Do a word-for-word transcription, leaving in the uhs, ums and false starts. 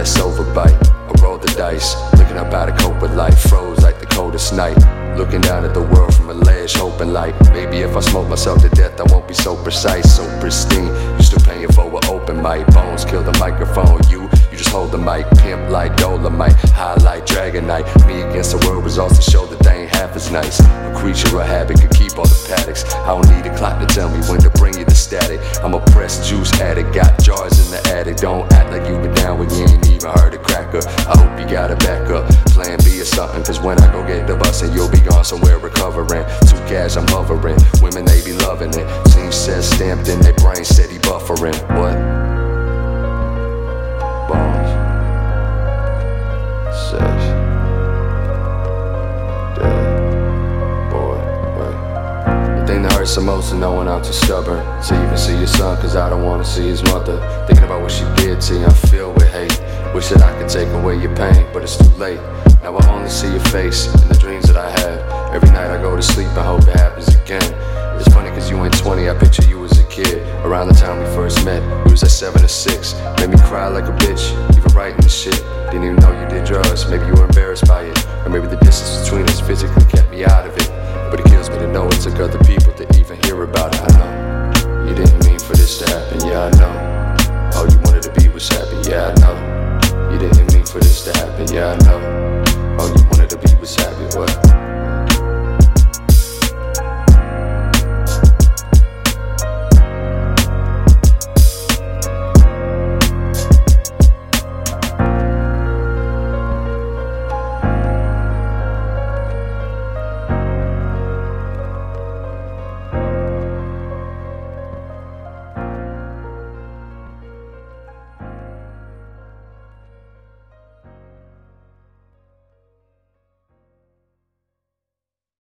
less overbite. I roll the dice, looking up how to cope with life. Froze like the coldest night, looking down at the world from a ledge, hoping like maybe if I smoke myself to death, I won't be so precise, so pristine. Used to paying for an open mic, bones kill the microphone. You, you just hold the mic, pimp like Dolomite, high like Dragonite. Me against the world results to show that they ain't half as nice. A creature of habit could keep all the paddocks. I don't need a clock to tell me when to bring you the static. I'm a pressed juice addict, got jars in the attic. Don't act like you been down when you ain't even heard a cracker. I hope you got a backup, plan B or something, cause when I go get the bus and you'll be gone somewhere recovering. Two cash I'm hovering, women they be loving it. Team says stamped in their brain, said he buffering. What? Bones says dead boy, wait. The thing that hurts the most is knowing I'm too stubborn to even see your son, cause I don't wanna see his mother. Thinking about what she did to you, I'm filled with hate. Wish that I could take away your pain, but it's too late. Now I only see your face in the dreams that I have. Every night I go to sleep and hope it happens again. It's funny cause you ain't twenty, I picture you as a kid. Around the time we first met, we was at seven or six. Made me cry like a bitch, even writing the shit. Didn't even know you did drugs, maybe you were embarrassed by it. Or maybe the distance between us physically kept me out of it. But it kills me to know it took other people